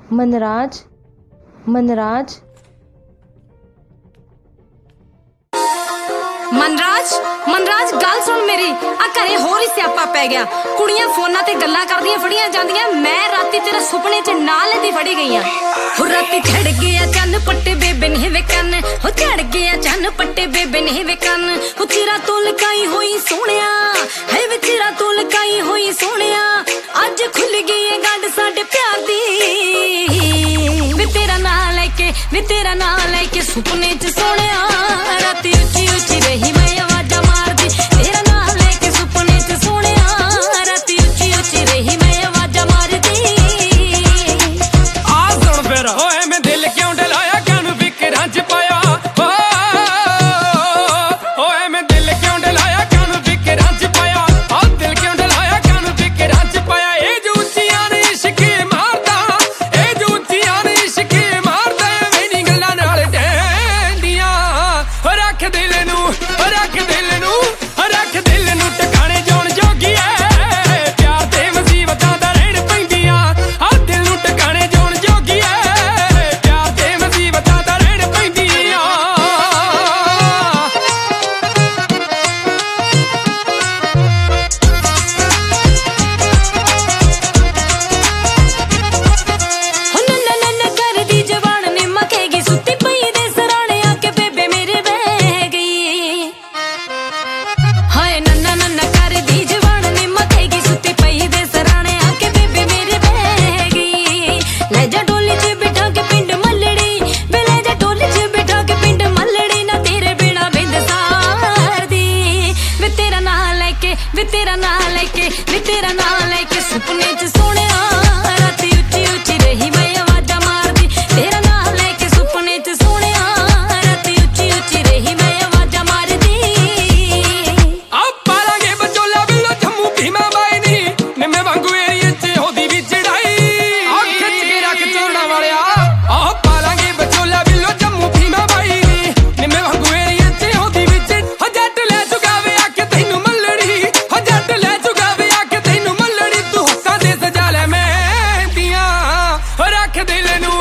मनराज मनराज मनराज मनराज गल सुन मेरी आ घरे होर ही स्यापा पै गया। कुड़ियां फोनां ते गल्लां करदियां फड़ियां जांदियां, मैं राती तेरे सुपने च नाल दी फड़ी गई हां। हो राती चढ़ गया चन्न पट्टे बेबे ने वे कन्न, हो चढ़ गया चन्न पट्टे बेबे ने वे कन्न। हो चिरा तो लकाई होई सोहणिया है वे चिरा तो लकाई होई सोहणिया, अज खुल गई है गंढ साडे प्यार दी। वे तेरा नाम लेके सुपने च सोहणिया, राती उच्ची उच्ची रही मैं आवाज़ा मारदी। तेरा नाम लेके सुपने च सोहणिया, राती उच्ची उच्ची रही मैं आवाज़ा मारदी। आ सुन फिर होए मैं दिल क्यों डलाया, कानू फिकरां च पाया। होए मैं दिल क्यों डलाया, कानू फिकरां च पाया। आ दिल क्यों डलाया, कानू फिकरां च पाया। ए जो उच्चियां ने इश्क मारदा, ए जो उच्चियां ने इश्क मारदा, मेरी गल्लां नाल डैंदियां। रख दिल नू रख दिल नू टकाने जाण जोगी ऐ, प्यार ते मुसीबतां दा रहण पैंदियां। आ दिल नू टकाने जाण जोगी ऐ, प्यार ते मुसीबतां दा रहण पैंदियां। हो नन्ना नन्ना करदी जवान ने मखेगी, सुत्ती पई दे सराणे आके बेबे मेरे बह गई। हाय नन्ना नन्ना करदी जवान ने मखेगी, सुत्ती पई दे सराणे आके बेबे मेरे बह गई। ले जा डोली च बिठा के पिंड मल्लड़ी, वे ले जा डोली च बिठा के पिंड मल्लड़ी, ना तेरे बिना बिंद सारदी। वे तेरा नाम लेके सुपने च सोहणिया, राती उच्ची उच्ची रही मैं आवाज़ा मारदी। तेरा नाम लेके सुपने च सोहणिया, राती उच्ची उच्ची रही मैं आवाज़ा मारदी। आ पालांगे बचोला बिल्लो जम्मू भीमा बाई नी, निम्मे वांगू एरिये च होदी भी चढ़ाई। आ खिच के रख चोरना वालिया, आ पालांगे बचोला बिल्लो जम्मू भीमा बाई नी, निम्मे वांगू एरिये च होदी भी चढ़। हो जट ले चुकावे आके तैनू मल्लड़ी, हो जट ले चुकावे आके तैनू मल्लड़ी। तू हुक्कां दे सजा ले मेहंदियां। रख दिल नू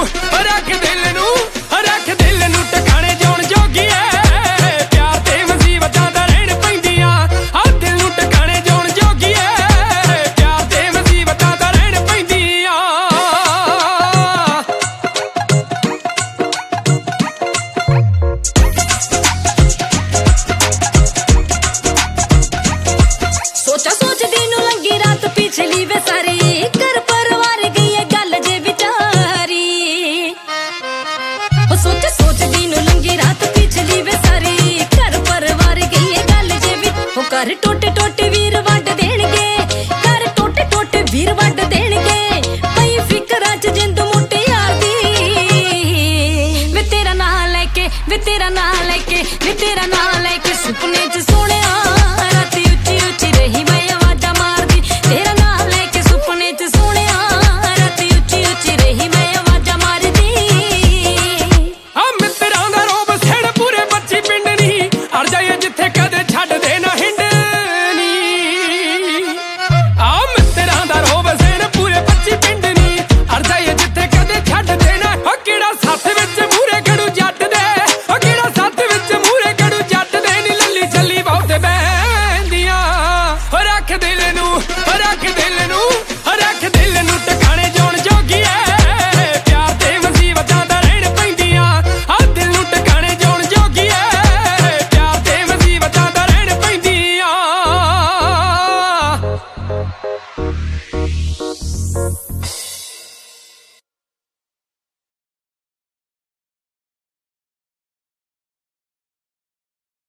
रख दिल नू टकाने जाण जोगी ऐ, प्यार ते मुसीबतां दा रहण पैंदियां। आ दिल नू टकाने जाण जोगी ऐ, प्यार ते मुसीबतां दा रहण पैंदियां। सोचा सोचदी नू लंगी रात पिछली वे सारी, घर परवार गई है गल जे विचारी। हो सोचा सोचदी नू लंगी रात पिछली वे सारी, घर परवार गई है गल जे हो घर टोटे टोटे वीर वंड देणगे, घर टोटे टोटे वीर वंड देणगे। पई फिकरां च जिंद मुट्टे यार दी। वे तेरा नाम लेके सुपने च